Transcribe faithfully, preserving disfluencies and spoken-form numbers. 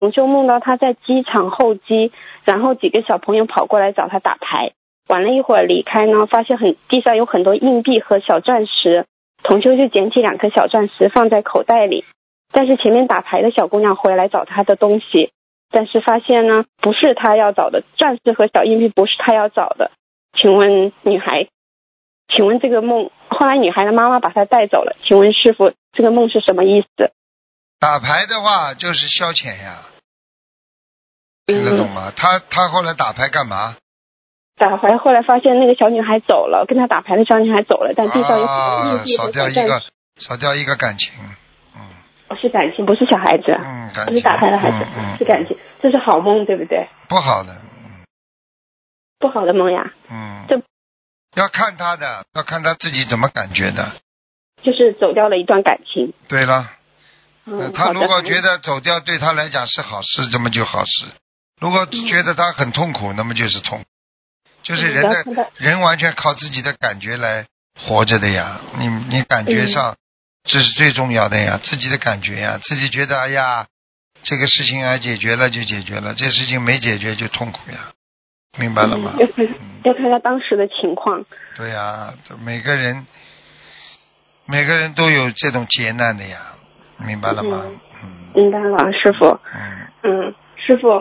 同修梦到他在机场候机，然后几个小朋友跑过来找他打牌，玩了一会儿离开呢，发现很地上有很多硬币和小钻石，同修就捡起两颗小钻石放在口袋里，但是前面打牌的小姑娘回来找他的东西，但是发现呢不是他要找的，钻石和小硬币不是他要找的。请问女孩，请问这个梦，后来女孩的妈妈把她带走了，请问师父这个梦是什么意思？ 打牌的话就是消遣呀，听得懂吗？嗯、他他后来打牌干嘛？ 打牌后来发现那个小女孩走了，跟他打牌的小女孩走了，但地上有很多硬币和小钻石、啊、少掉一个少掉一个感情。 嗯，是感情，不是小孩子， 嗯，感情不是打牌的孩子、嗯嗯、是感情，这是好梦对不对？ 不好的，嗯， 不好的梦呀。 嗯， 这要看他的，要看他自己怎么感觉的。 就是走掉了一段感情。 对了。 嗯， 他如果觉得走掉对他来讲是好事，这么就好事；如果觉得他很痛苦，那么就是痛。就是人的人完全靠自己的感觉来活着的呀。你你感觉上，这是最重要的呀，自己的感觉呀，自己觉得哎呀，这个事情啊解决了就解决了，这事情没解决就痛苦呀，明白了吗？ 嗯、要看要看他当时的情况。 对呀，这每个人每个人都有这种劫难的呀。明白了吗？ 嗯，明白了，师傅。 嗯嗯，师傅，